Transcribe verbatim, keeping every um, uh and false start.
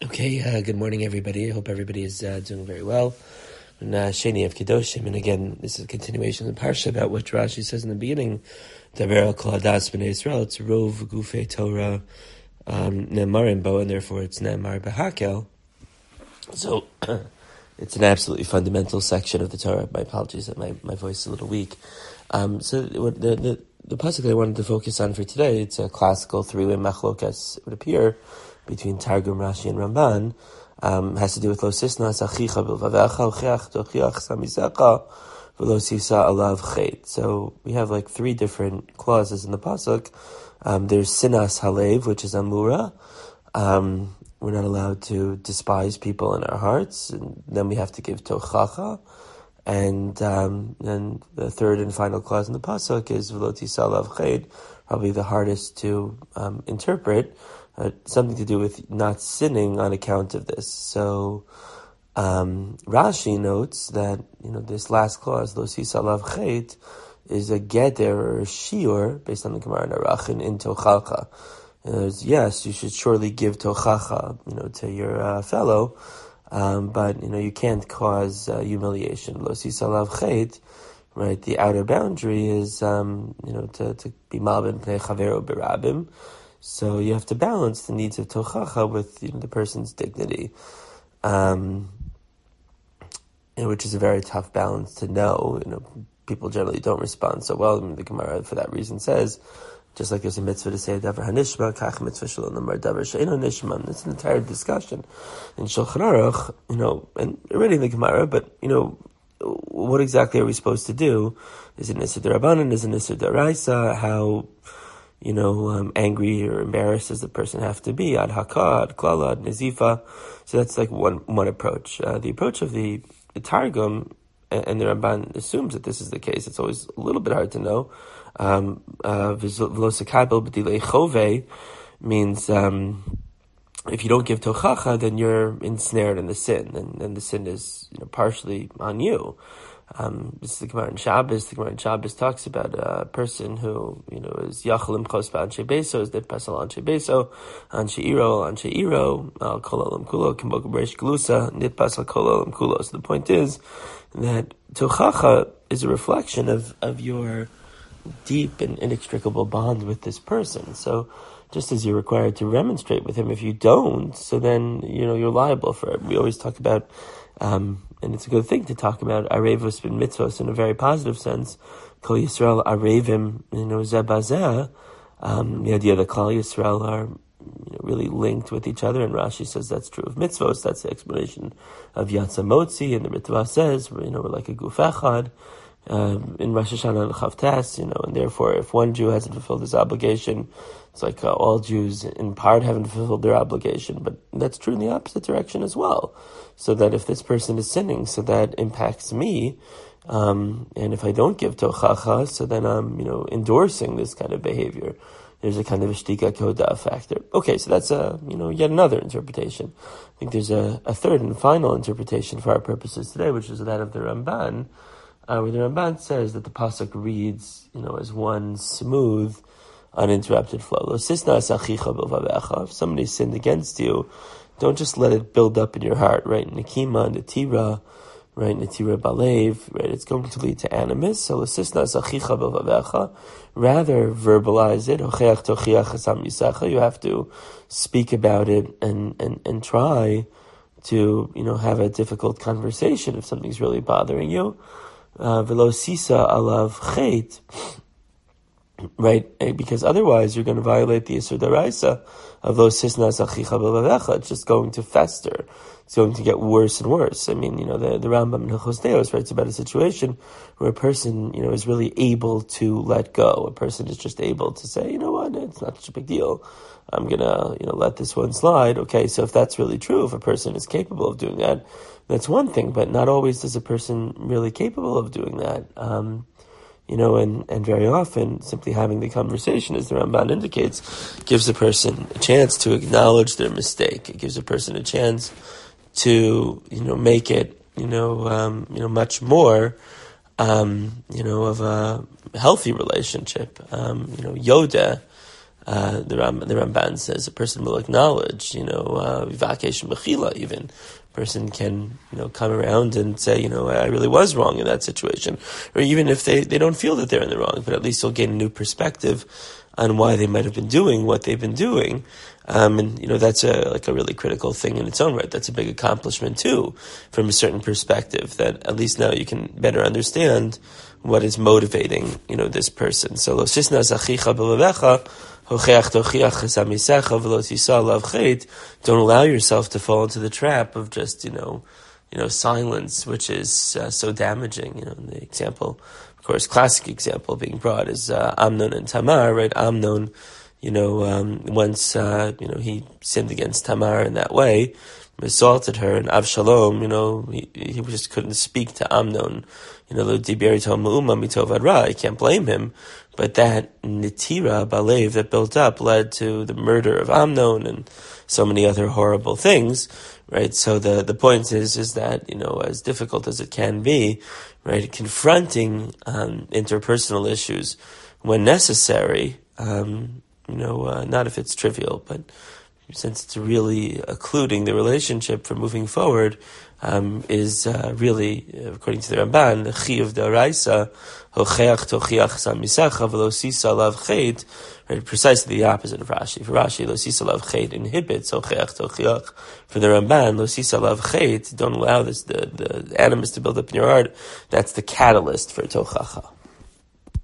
Okay, uh, good morning, everybody. I hope everybody is uh, doing very well. And uh, Sheni of Kedoshim, and again, this is a continuation of the parsha about what Rashi says in the beginning. Daber al kol hadas b'nei Yisrael. It's rov gufei Torah um, nemarim bo, and therefore it's nemar b'hakel. So it's an absolutely fundamental section of the Torah. My apologies that my, my voice is a little weak. Um, so what the the the pasuk I wanted to focus on for today, it's a classical three-way machlokas. It would appear between Targum, Rashi, and Ramban, um, has to do with lo sisnas achicha bilvavecha uchiach tochiach samisecha v'lo sisa alav chet. So we have like three different clauses in the pasuk. Um, there's sinas halev, which is amura. Um, we're not allowed to despise people in our hearts, and then we have to give tochacha. And um, then the third and final clause in the pasuk is v'lo tisa alav chet, probably the hardest to um, interpret. Uh, something to do with not sinning on account of this. So um, Rashi notes that you know this last clause, lo sisa alav chet, is a geder or a shiur based on the Gemara in Arachin in tochacha. Yes, you should surely give tochacha, you know, to your uh, fellow, um, but you know you can't cause uh, humiliation. Lo sisa alav chet, right? The outer boundary is um, you know to to be malben pnei chavero berabim. So you have to balance the needs of tochacha with you know, the person's dignity, um, you know, which is a very tough balance to know. You know, people generally don't respond so well. I mean, the Gemara, for that reason, says, just like there's a mitzvah to say davar hanishma, kach mitzvah shalom namar davar she'eino nishma. It's an entire discussion in Shulchan Aruch, you know, and already in the Gemara. But you know, what exactly are we supposed to do? Is it nisur d'Rabbanan? Is it nisur d'Oraisa? How you know, um, angry or embarrassed does the person have to be? Ad haka, ad klala, ad nazifa. So that's like one one approach. Uh, the approach of the, the Targum, and, and the Ramban assumes that this is the case. It's always a little bit hard to know. Um, uh, V'lo b'dilei chove means um, if you don't give tochacha, then you're ensnared in the sin, and, and the sin is you know partially on you. Um, this is the Gemara in Shabbos. The Gemara in Shabbos talks about a person who, you know, is yachalim chos ba'anshe beso, is nit pasal anshe beso, anshe iro, anshe iro, kol olam kulo, kimbok b'reish glusa, nit pasal kol olam kulo. So the point is that tochacha is a reflection of, of your deep and inextricable bond with this person. So just as you're required to remonstrate with him, if you don't, so then, you know, you're liable for it. We always talk about, um, and it's a good thing to talk about arevos ben mitzvos in a very positive sense. Kol Yisrael arevim, you know, zeh bazeh. Um, the idea that Kol Yisrael are you know, really linked with each other, and Rashi says that's true of mitzvos. That's the explanation of Yatsa Motzi, and the Ritva says, you know, we're like a guf echad. Um, in Rosh Hashanah and Chavtas, you know, and therefore, if one Jew hasn't fulfilled his obligation, it's like uh, all Jews in part haven't fulfilled their obligation. But that's true in the opposite direction as well. So that if this person is sinning, so that impacts me, um, and if I don't give tochacha, so then I'm, you know, endorsing this kind of behavior. There's a kind of a shtika koda factor. Okay, so that's a, you know, yet another interpretation. I think there's a, a third and final interpretation for our purposes today, which is that of the Ramban. Uh, where the Ramban says that the pasuk reads, you know, as one smooth, uninterrupted flow. If somebody sinned against you, don't just let it build up in your heart, right? Nikima, Natira, right? Natira Balev, right? It's going to lead to animus. So rather verbalize it. You have to speak about it and, and, and try to, you know, have a difficult conversation if something's really bothering you. Uh, velo sisa alav chet, right? Because otherwise you're going to violate the Yisur D'Oraisa of lo sisnas achicha b'vavecha. It's just going to fester. It's going to get worse and worse. I mean, you know, the, the Rambam in Hilchos Deos writes about a situation where a person, you know, is really able to let go. A person is just able to say, you know what, it's not such a big deal. I'm gonna, you know, let this one slide. Okay, so if that's really true, if a person is capable of doing that, that's one thing, but not always is a person really capable of doing that. Um, you know, and, and very often simply having the conversation, as the Ramban indicates, gives a person a chance to acknowledge their mistake. It gives a person a chance to, you know, make it, you know, um, you know, much more, um, you know, of a healthy relationship. Um, you know, Yoda, Uh, the, Ram, the Ramban says a person will acknowledge, you know, vivakesh mechila even. A person can, you know, come around and say, you know, I really was wrong in that situation. Or even if they, they don't feel that they're in the wrong, but at least they'll gain a new perspective on why they might have been doing what they've been doing. Um, and, you know, that's a, like a really critical thing in its own right. That's a big accomplishment too, from a certain perspective, that at least now you can better understand what is motivating, you know, this person. So, lo sisna zachicha b'levecha, don't allow yourself to fall into the trap of just, you know, you know, silence, which is uh, so damaging. You know, the example, of course, classic example being brought is uh, Amnon and Tamar, right? Amnon, you know, um, once, uh, you know, he sinned against Tamar in that way, assaulted her, and Avshalom, you know, he, he just couldn't speak to Amnon. You know, I can't blame him. But that nitira balev that built up led to the murder of Amnon and so many other horrible things, right? So the, the point is, is that, you know, as difficult as it can be, right, confronting, um, interpersonal issues when necessary, um, you know, uh, not if it's trivial, but since it's really occluding the relationship from moving forward, um, is uh, really, according to the Ramban, the chiyuv d'oraisa, hocheach tochiach samisecha v'lo sisa lav chet, right? Precisely the opposite of Rashi. For Rashi, lo sisa lav chet inhibits hocheach tochiach. For the Ramban, lo sisa lav chet, don't allow this the, the animus to build up in your heart. That's the catalyst for tochacha.